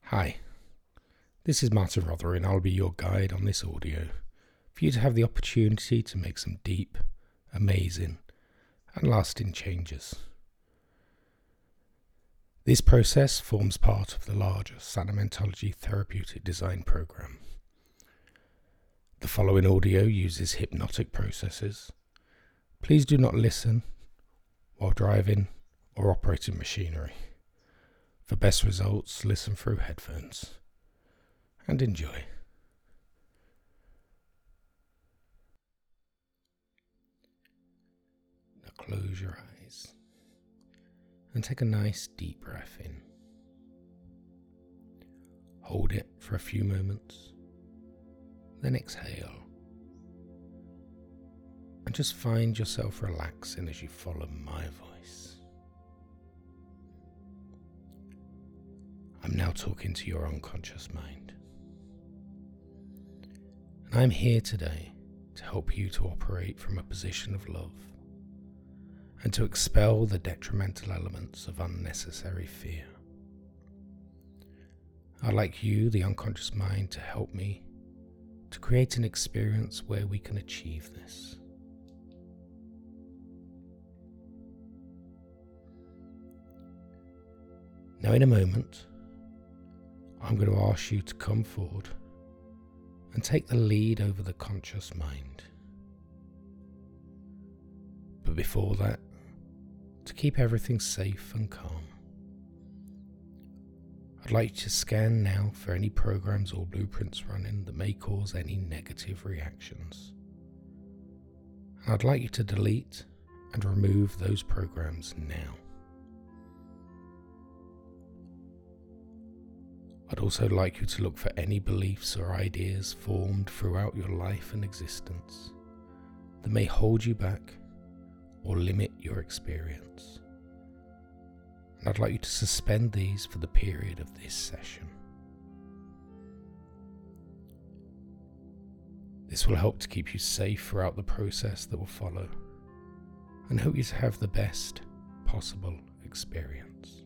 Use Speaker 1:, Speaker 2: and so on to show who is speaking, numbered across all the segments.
Speaker 1: Hi, this is Martin Rothery and I'll be your guide on this audio for you to have the opportunity to make some deep, amazing and lasting changes. This process forms part of the larger Sanimentology Therapeutic Design Program. The following audio uses hypnotic processes. Please do not listen while driving or operating machinery. For best results, listen through headphones and enjoy. Now close your eyes and take a nice deep breath in. Hold it for a few moments, then exhale. And just find yourself relaxing as you follow my voice. I'm now talking to your unconscious mind. And I'm here today to help you to operate from a position of love and to expel the detrimental elements of unnecessary fear. I'd like you, the unconscious mind, to help me to create an experience where we can achieve this. Now, in a moment, I'm going to ask you to come forward and take the lead over the conscious mind. But before that, to keep everything safe and calm, I'd like you to scan now for any programs or blueprints running that may cause any negative reactions. And I'd like you to delete and remove those programs now. I'd also like you to look for any beliefs or ideas formed throughout your life and existence that may hold you back or limit your experience. And I'd like you to suspend these for the period of this session. This will help to keep you safe throughout the process that will follow and help you to have the best possible experience.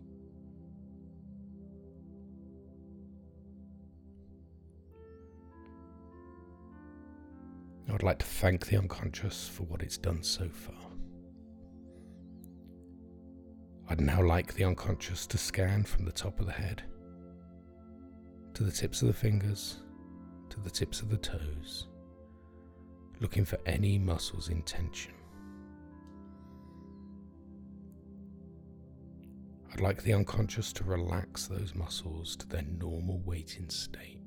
Speaker 1: I would like to thank the unconscious for what it's done so far. I'd now like the unconscious to scan from the top of the head to the tips of the fingers to the tips of the toes, looking for any muscles in tension. I'd like the unconscious to relax those muscles to their normal waiting state.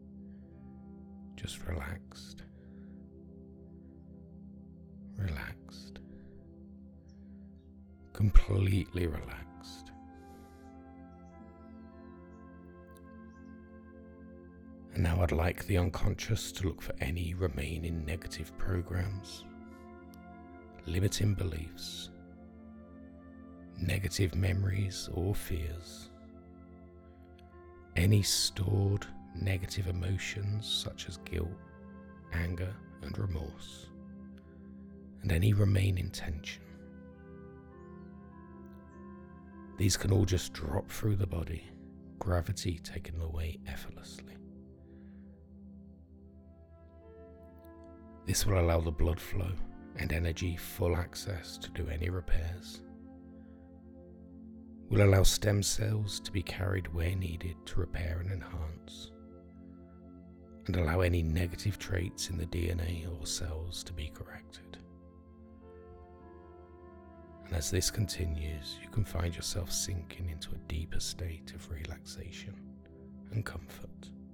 Speaker 1: Just relaxed. Relaxed, completely relaxed. And now I'd like the unconscious to look for any remaining negative programs, limiting beliefs, negative memories or fears, any stored negative emotions such as guilt, anger and remorse, and any remaining tension. These can all just drop through the body, gravity taking them away effortlessly. This will allow the blood flow and energy full access to do any repairs. Will allow stem cells to be carried where needed to repair and enhance, and allow any negative traits in the DNA or cells to be corrected. And as this continues, you can find yourself sinking into a deeper state of relaxation and comfort.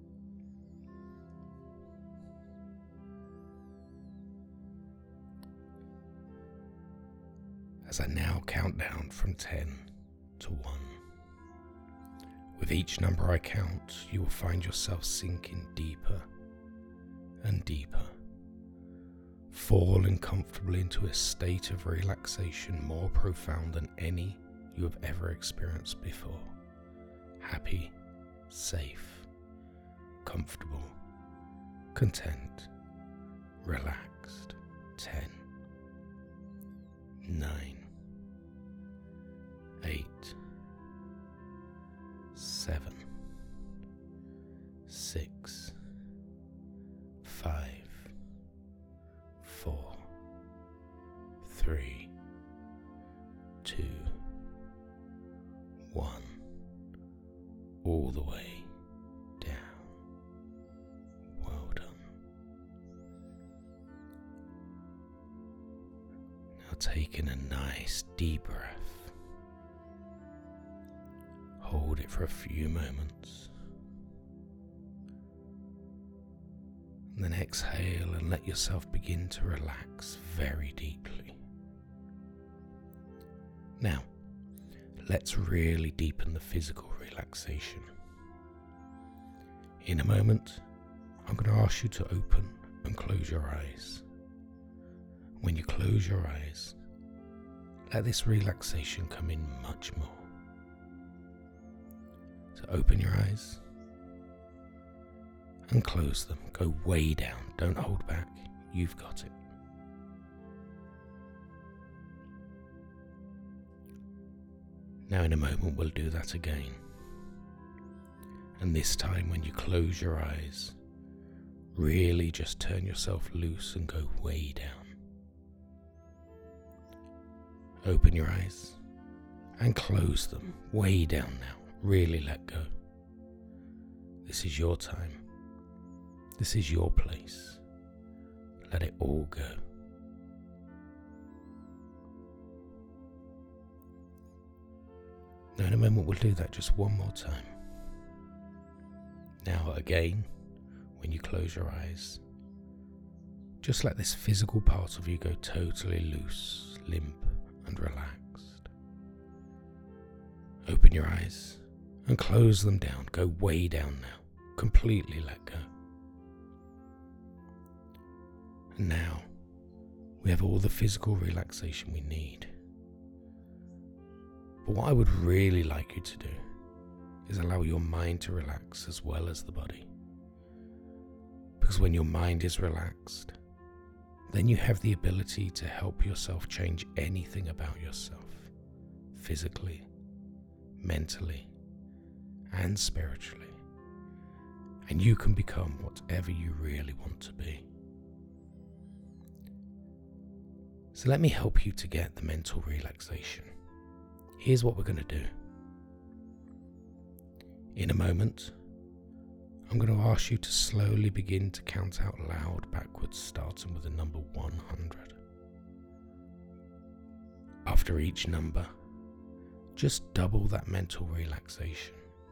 Speaker 1: As I now count down from 10 to 1. With each number I count, you will find yourself sinking deeper and deeper, falling comfortably into a state of relaxation more profound than any you have ever experienced before. Happy, safe, comfortable, content, relaxed. 10, 9, 8, 7, 6, 5, 4, 3, 2, 1, all the way down. Well done. Now take in a nice deep breath. Hold it for a few moments. And then exhale and let yourself begin to relax very deeply. Now, let's really deepen the physical relaxation. In a moment, I'm going to ask you to open and close your eyes. When you close your eyes, let this relaxation come in much more. So open your eyes and close them. Go way down. Don't hold back. You've got it. Now in a moment we'll do that again. And this time when you close your eyes, really just turn yourself loose and go way down. Open your eyes and close them way down now. Really let go. This is your time. This is your place. Let it all go. Now in a moment we'll do that just one more time. Now again, when you close your eyes, just let this physical part of you go totally loose, limp and relaxed. Open your eyes and close them down. Go way down now. Completely let go. And now we have all the physical relaxation we need. But what I would really like you to do is allow your mind to relax as well as the body. Because when your mind is relaxed, then you have the ability to help yourself change anything about yourself, physically, mentally, and spiritually. And you can become whatever you really want to be. So let me help you to get the mental relaxation. Here's what we're going to do. In a moment, I'm going to ask you to slowly begin to count out loud backwards, starting with the number 100. After each number, just double that mental relaxation.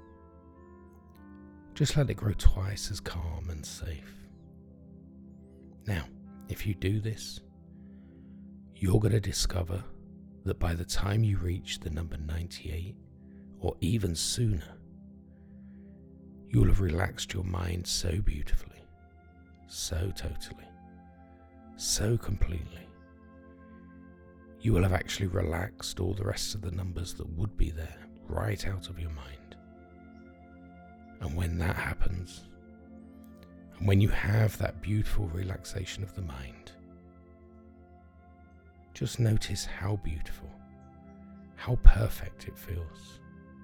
Speaker 1: Just let it grow twice as calm and safe. Now, if you do this, you're going to discover that by the time you reach the number 98, or even sooner, you'll have relaxed your mind so beautifully, so totally, so completely. You will have actually relaxed all the rest of the numbers that would be there right out of your mind. And when that happens, and when you have that beautiful relaxation of the mind, just notice how beautiful, how perfect it feels.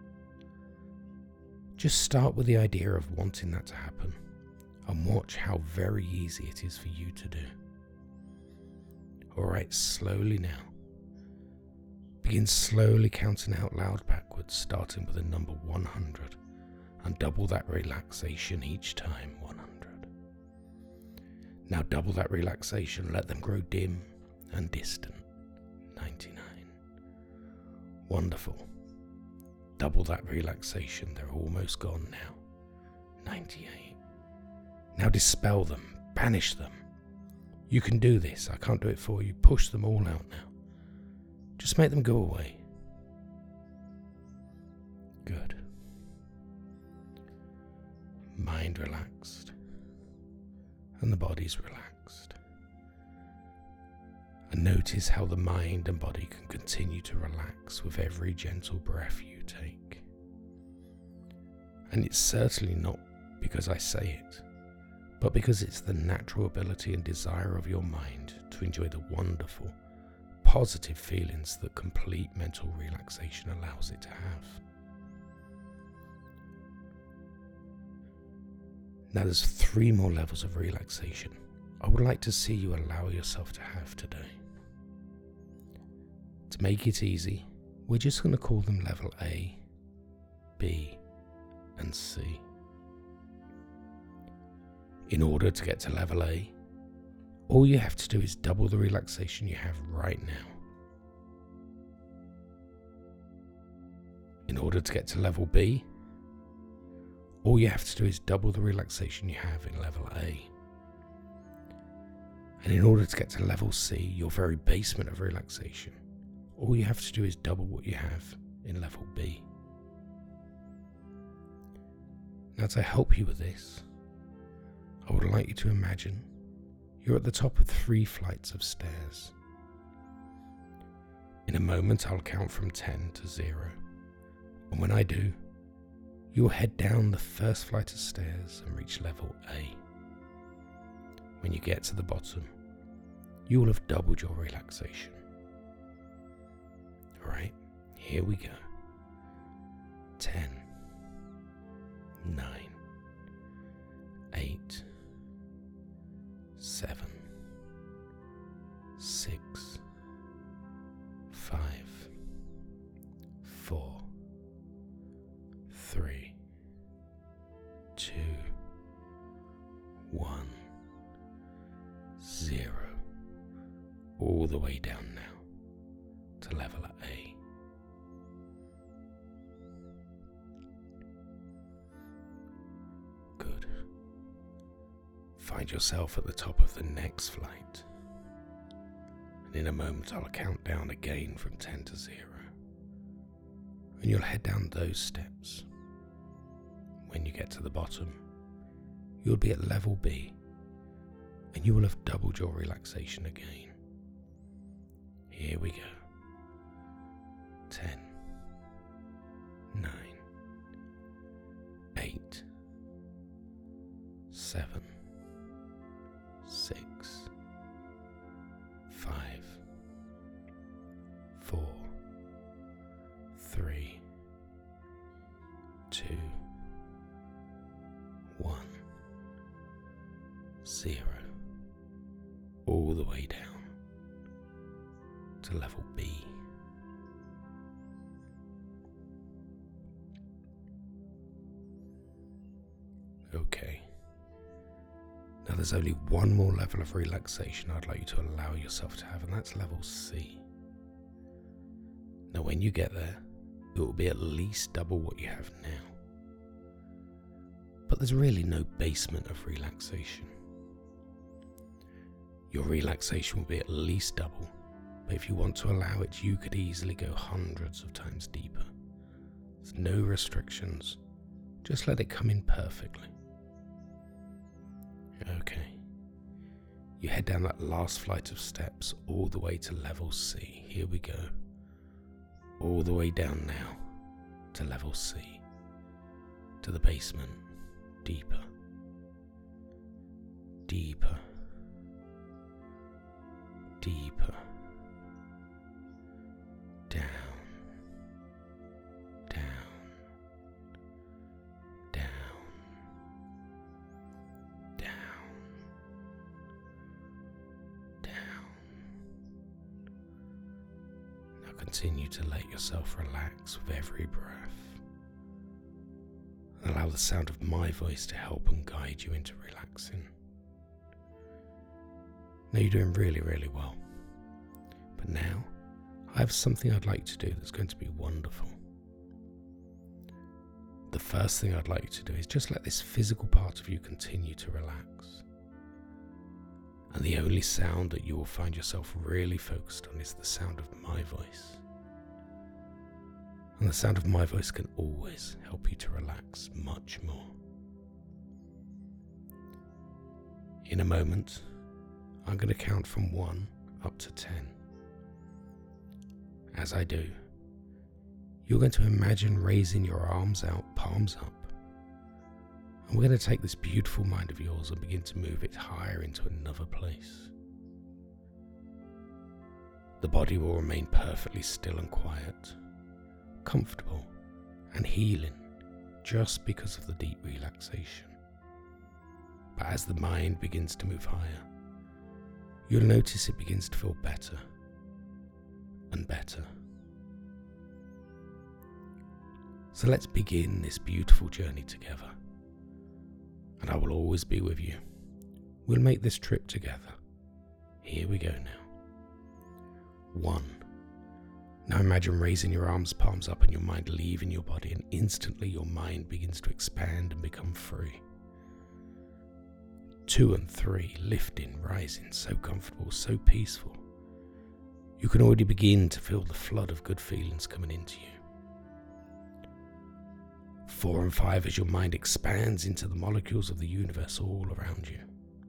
Speaker 1: Just start with the idea of wanting that to happen and watch how very easy it is for you to do. Alright, slowly now. Begin slowly counting out loud backwards, starting with the number 100, and double that relaxation each time. 100. Now double that relaxation, let them grow dim and distant. 99. Wonderful. Double that relaxation, they're almost gone now. 98. Now dispel them, banish them. You can do this, I can't do it for you. Push them all out now. Just make them go away. Good. Mind relaxed, and the body's relaxed. And notice how the mind and body can continue to relax with every gentle breath you take. And it's certainly not because I say it, but because it's the natural ability and desire of your mind to enjoy the wonderful, positive feelings that complete mental relaxation allows it to have. Now there's 3 more levels of relaxation I would like to see you allow yourself to have today. To make it easy, we're just going to call them level A, B, and C. In order to get to level A, all you have to do is double the relaxation you have right now. In order to get to level B, all you have to do is double the relaxation you have in level A. And in order to get to level C, your very basement of relaxation, all you have to do is double what you have in level B. Now, to help you with this, I would like you to imagine you're at the top of 3 flights of stairs. In a moment, I'll count from 10 to 0. And when I do, you'll head down the first flight of stairs and reach level A. When you get to the bottom, you will have doubled your relaxation. Alright, here we go. 10, 9, 8, 7, 6, 5, 4, 3, 2, 1, 0. All the way down now to level A. Good. Find yourself at the top of the next flight. And in a moment I'll count down again from 10 to 0. And you'll head down those steps. When you get to the bottom, you'll be at level B, and you will have doubled your relaxation again. Here we go. 10, 9, 8, 7, 6, 5, 4, 3, 2, 1, 0. All the way down to level B. Okay. Now there's only one more level of relaxation I'd like you to allow yourself to have, and that's level C. Now when you get there, it will be at least double what you have now. But there's really no basement of relaxation. Your relaxation will be at least double, but if you want to allow it, you could easily go hundreds of times deeper. There's no restrictions, just let it come in perfectly. Okay, you head down that last flight of steps all the way to level C. Here we go. All the way down now to level C, to the basement, deeper, deeper, deeper, down, down, down, down, down. Now continue to let yourself relax with every breath. And allow the sound of my voice to help and guide you into relaxing. Now you're doing really, really well. But now, I have something I'd like to do that's going to be wonderful. The first thing I'd like you to do is just let this physical part of you continue to relax. And the only sound that you will find yourself really focused on is the sound of my voice. And the sound of my voice can always help you to relax much more. In a moment, I'm going to count from 1 up to 10. As I do, you're going to imagine raising your arms out, palms up. And we're going to take this beautiful mind of yours and begin to move it higher into another place. The body will remain perfectly still and quiet, comfortable and healing just because of the deep relaxation. But as the mind begins to move higher, you'll notice it begins to feel better and better. So let's begin this beautiful journey together. And I will always be with you. We'll make this trip together. Here we go now. 1. Now imagine raising your arms, palms up, and your mind leaving your body, and instantly your mind begins to expand and become free. 2 and 3, lifting, rising, so comfortable, so peaceful. You can already begin to feel the flood of good feelings coming into you. 4 and 5, as your mind expands into the molecules of the universe all around you.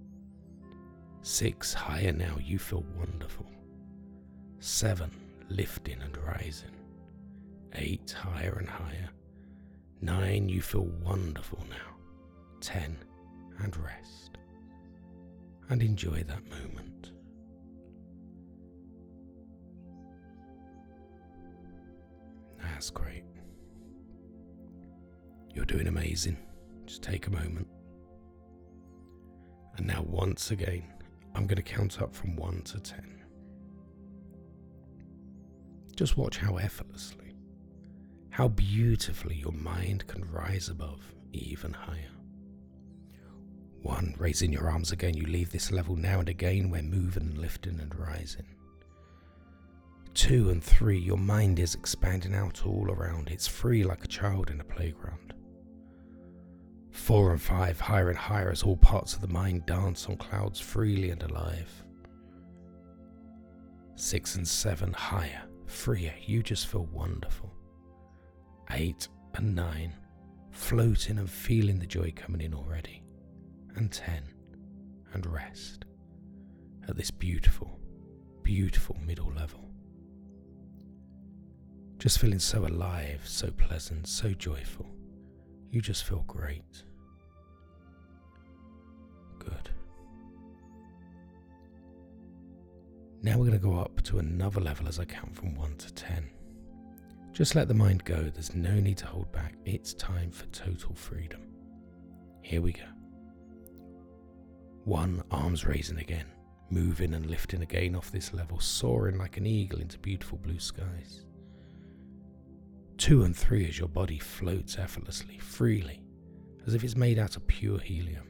Speaker 1: 6, higher now, you feel wonderful. 7, lifting and rising. 8, higher and higher. 9, you feel wonderful now. 10, and rest. And enjoy that moment. That's great. You're doing amazing. Just take a moment. And now once again, I'm going to count up from 1 to 10. Just watch how effortlessly, how beautifully your mind can rise above even higher. 1, raising your arms again, you leave this level now and again where moving and lifting and rising. 2 and 3, your mind is expanding out all around. It's free like a child in a playground. 4 and 5, higher and higher as all parts of the mind dance on clouds freely and alive. 6 and 7, higher, freer, you just feel wonderful. 8 and 9, floating and feeling the joy coming in already. And 10, and rest at this beautiful, beautiful middle level. Just feeling so alive, so pleasant, so joyful. You just feel great. Good. Now we're going to go up to another level as I count from 1 to 10. Just let the mind go. There's no need to hold back. It's time for total freedom. Here we go. 1, arms raising again, moving and lifting again off this level, soaring like an eagle into beautiful blue skies. 2 and 3, as your body floats effortlessly, freely, as if it's made out of pure helium.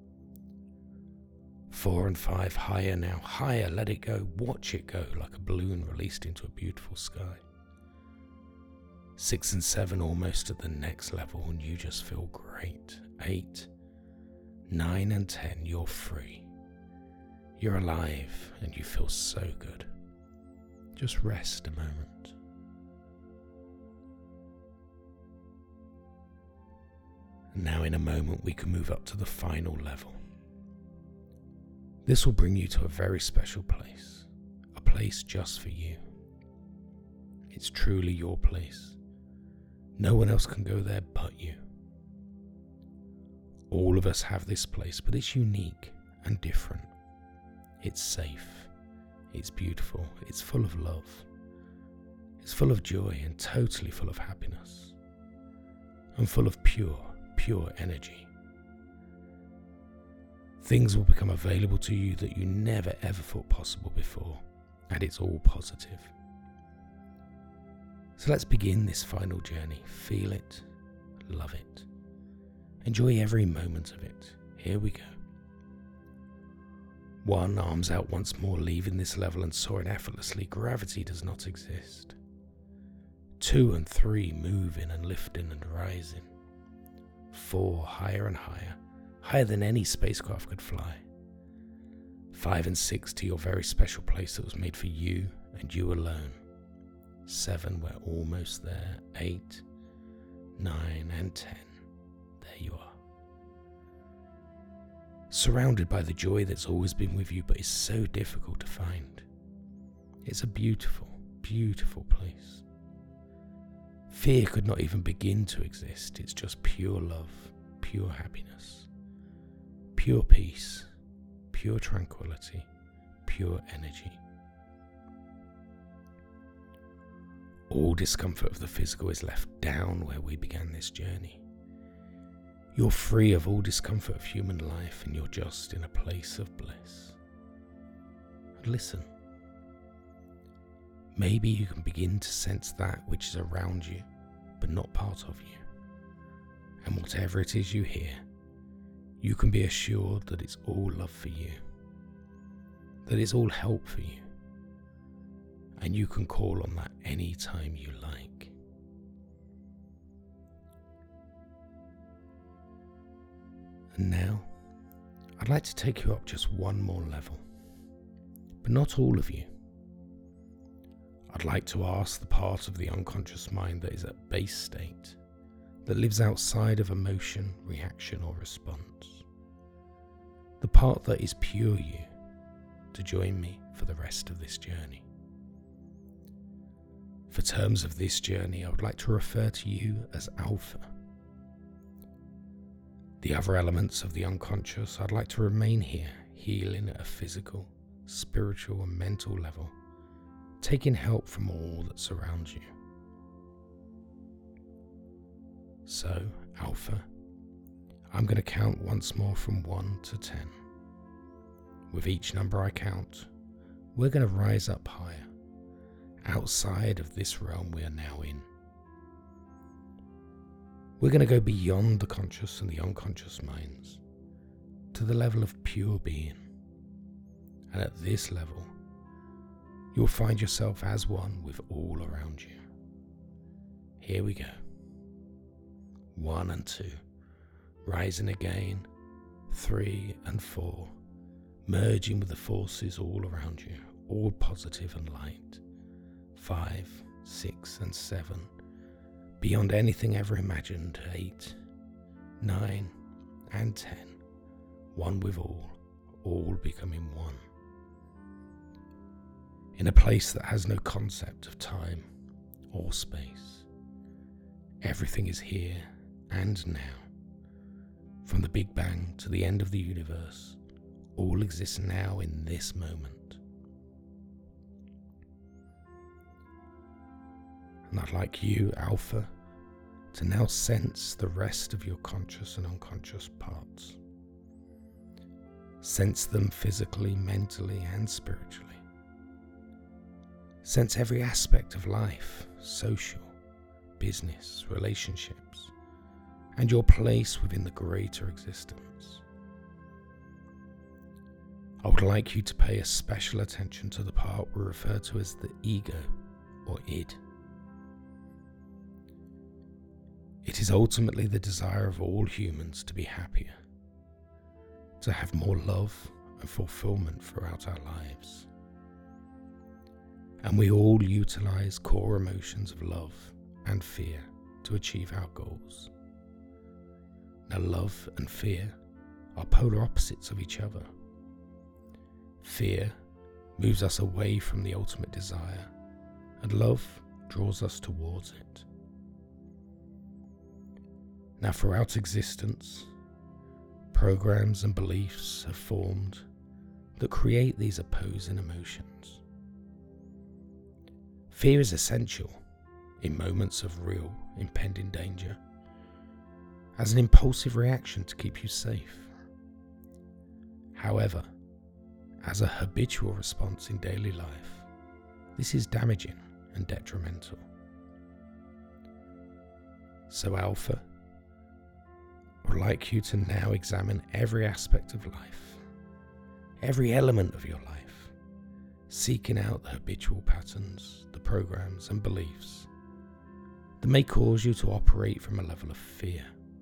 Speaker 1: 4 and 5, higher now, higher, let it go, watch it go like a balloon released into a beautiful sky. 6 and 7, almost at the next level, and you just feel great. 8, 9 and 10, you're free. You're alive and you feel so good. Just rest a moment. And now in a moment we can move up to the final level. This will bring you to a very special place, a place just for you. It's truly your place. No one else can go there but you. All of us have this place, but it's unique and different. It's safe, it's beautiful, it's full of love, it's full of joy and totally full of happiness, and full of pure energy. Things will become available to you that you never ever thought possible before, and it's all positive. So let's begin this final journey. Feel it, love it. Enjoy every moment of it. Here we go. 1, arms out once more, leaving this level and soaring effortlessly. Gravity does not exist. 2 and 3, moving and lifting and rising. 4, higher and higher, higher than any spacecraft could fly. 5 and 6, to your very special place that was made for you and you alone. 7, we're almost there. 8, 9 and 10. There you are. Surrounded by the joy that's always been with you but is so difficult to find. It's a beautiful, beautiful place. Fear could not even begin to exist. It's just pure love, pure happiness, pure peace, pure tranquility, pure energy. All discomfort of the physical is left down where we began this journey. You're free of all discomfort of human life and you're just in a place of bliss. And listen. Maybe you can begin to sense that which is around you, but not part of you. And whatever it is you hear, you can be assured that it's all love for you, that it's all help for you, and you can call on that any time you like. And now, I'd like to take you up just one more level, but not all of you. I'd like to ask the part of the unconscious mind that is at base state, that lives outside of emotion, reaction or response. The part that is pure you, to join me for the rest of this journey. For terms of this journey, I would like to refer to you as Alpha. The other elements of the unconscious, I'd like to remain here, healing at a physical, spiritual and mental level, taking help from all that surrounds you. So, Alpha, I'm going to count once more from 1 to 10. With each number I count, we're going to rise up higher, outside of this realm we are now in. We're going to go beyond the conscious and the unconscious minds, to the level of pure being. And at this level, you'll find yourself as one with all around you. Here we go. 1 and 2, rising again, 3 and 4, merging with the forces all around you, all positive and light. 5, 6 and 7, beyond anything ever imagined. 8, 9 and 10, one with all becoming one. In a place that has no concept of time or space. Everything is here and now. From the Big Bang to the end of the universe, all exists now in this moment. And I'd like you, Alpha, to now sense the rest of your conscious and unconscious parts. Sense them physically, mentally, and spiritually. Sense every aspect of life, social, business, relationships, and your place within the greater existence. I would like you to pay a special attention to the part we refer to as the ego, or id. It is ultimately the desire of all humans to be happier, to have more love and fulfillment throughout our lives. And we all utilize core emotions of love and fear to achieve our goals. Now, love and fear are polar opposites of each other. Fear moves us away from the ultimate desire, and love draws us towards it. Now, throughout existence, programs and beliefs have formed that create these opposing emotions. Fear is essential in moments of real impending danger, as an impulsive reaction to keep you safe. However, as a habitual response in daily life, this is damaging and detrimental. So, Alpha, I would like you to now examine every aspect of life, every element of your life, seeking out the habitual patterns, the programs and beliefs that may cause you to operate from a level of fear.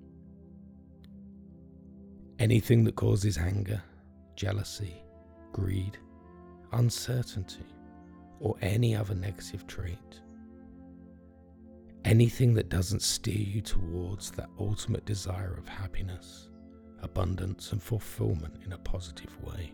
Speaker 1: Anything that causes anger, jealousy, greed, uncertainty, or any other negative trait. Anything that doesn't steer you towards that ultimate desire of happiness, abundance, and fulfillment in a positive way.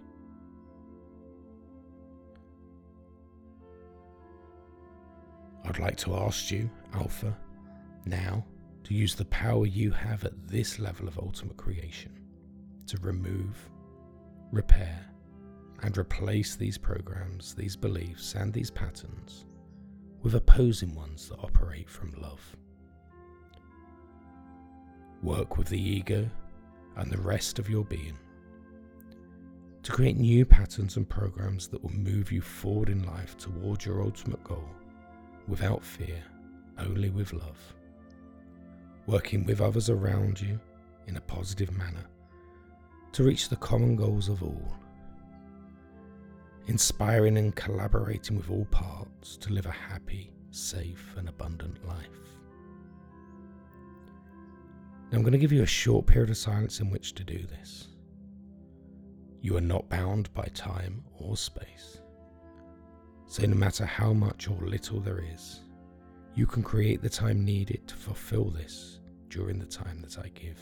Speaker 1: I'd like to ask you, Alpha, now to use the power you have at this level of ultimate creation to remove, repair, and replace these programs, these beliefs, and these patterns with opposing ones that operate from love. work with the ego and the rest of your being to create new patterns and programs that will move you forward in life towards your ultimate goal without fear, only with love. Working with others around you in a positive manner to reach the common goals of all. Inspiring and collaborating with all parts to live a happy, safe and abundant life. Now I'm going to give you a short period of silence in which to do this. You are not bound by time or space. So no matter how much or little there is, you can create the time needed to fulfill this during the time that I give.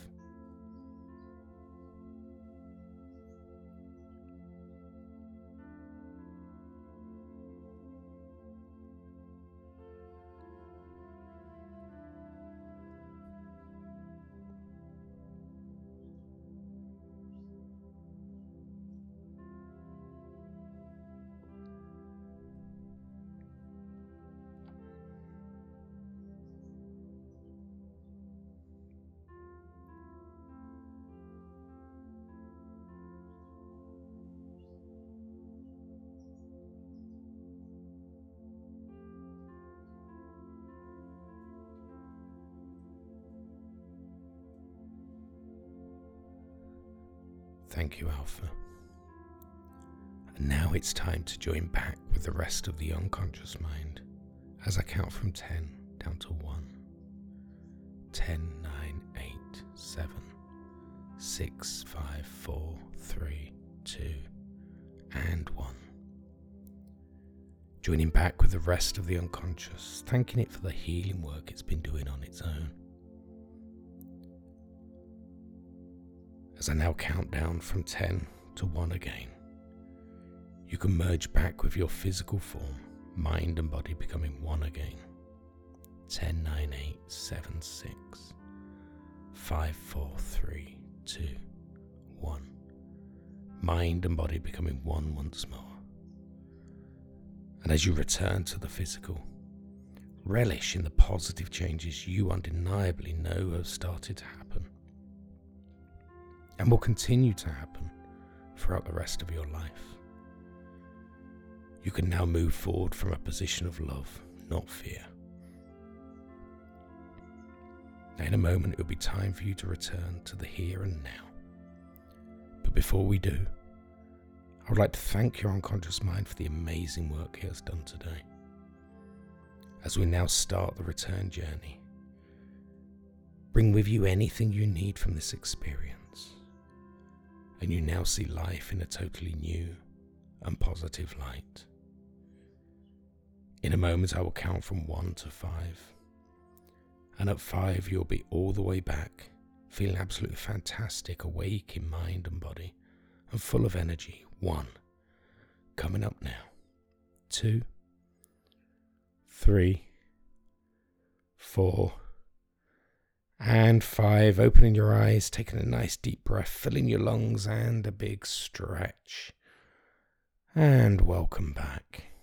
Speaker 1: Thank you, Alpha. And now it's time to join back with the rest of the unconscious mind as I count from 10 down to 1. 10, 9, 8, 7, 6, 5, 4, 3, 2, and 1. Joining back with the rest of the unconscious, thanking it for the healing work it's been doing on its own. As I now count down from 10 to 1 again, you can merge back with your physical form, mind and body becoming one again. 10, 9, 8, 7, 6, 5, 4, 3, 2, 1. Mind and body becoming one once more. And as you return to the physical, relish in the positive changes you undeniably know have started to happen and will continue to happen throughout the rest of your life. You can now move forward from a position of love, not fear. Now in a moment it will be time for you to return to the here and now. But before we do, I would like to thank your unconscious mind for the amazing work it has done today. As we now start the return journey, bring with you anything you need from this experience, and you now see life in a totally new and positive light. In a moment I will count from 1 to 5, and at 5 you'll be all the way back, feeling absolutely fantastic, awake in mind and body, and full of energy. 1, coming up now. 2, 3, 4, and 5, opening your eyes, taking a nice deep breath, filling your lungs and a big stretch. And welcome back.